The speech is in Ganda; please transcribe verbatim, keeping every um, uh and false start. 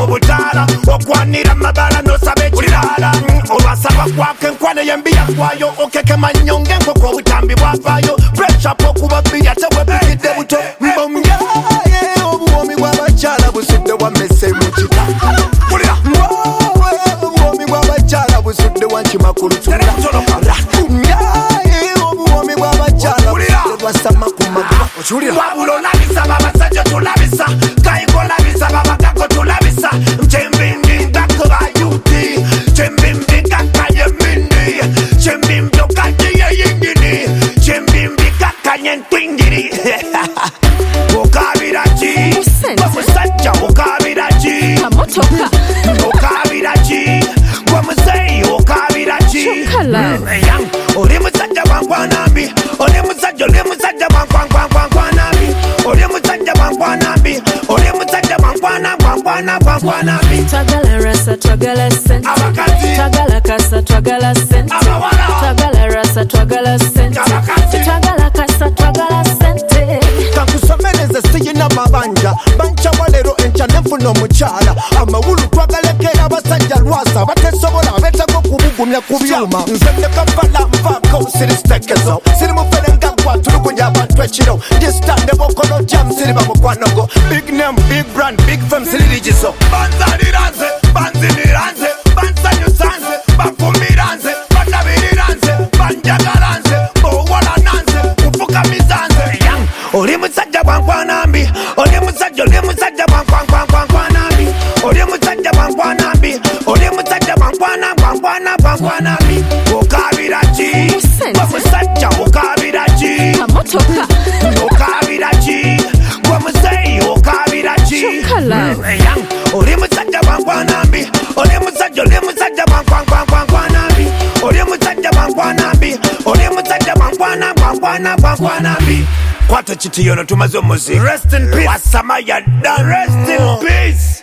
mu butaala okwanira mabala n'osaba ekirala olwasaba kwaka enkwane y'embi yakwayo okekema nnyo ng'enkoko obutambi bwavaayo pressure okuba bbiya tebwebigidde buto mbomyaye obuwomi bw'abakyala busudde wammese mu kita obuwomi bw'abakyala busudde wankima ku lutula obuwomi bw'abakyala busudde lwasama ku magulu wabula olabisa babasajja tulabisa kayiko olabisa babagako tulabisa mkyembimbi ngakuba yuti kyembimbi kakanye mindi kyembimbi okanye yeyingini kyembimbi kakanye ntwingiri okabira ki omusajja okabira ki okabira ki gwemuzeyi okabira ki oli musajja wankwanambi oli musajja oli musajja wankwankwankwankwanambi oli musajja wankwanambi oli musajja wankwana wankwana wankwanambi twagala rasa twagala sente abakati twagala kasa twagala sente abawala twagala rasa twagala sente abakati twagala kasa twagala sente kakusomereze siyina mabanja bancawa leero enkya nenfuna omukyala amawulu twagalekera abasajja lwasa batesobola beetaaga okubugumya ku byuma nze nekafala nvaako siritekezo siri mufere nga gwatulugunya abantu ekiro ndisitande bokolo jam siri bamukwanogo big name big brand big fam siririgizo banzaliranze banziniranze bansanyusanze bakumiranze banabiriranze banjagalanze bowalananze kufukamisanze oli musajja wankwanambi oli musajja oli musajja wankwankwankwankwanambi oli musajja wankwanambi oli musajja wankwana wankwana wankwanambi okabira ki gwemusajja okabira ki okabira ki gwemuzeyi okabira ki oli musajja wankwanambi oli musajja oli musajja wankwankwankwankwanambi oli musajja wankwanambi oli musajja wankwana wankwana wankwanambi kwata kiti yono tumaze omuziki rest in peace wasama yadda rest in peace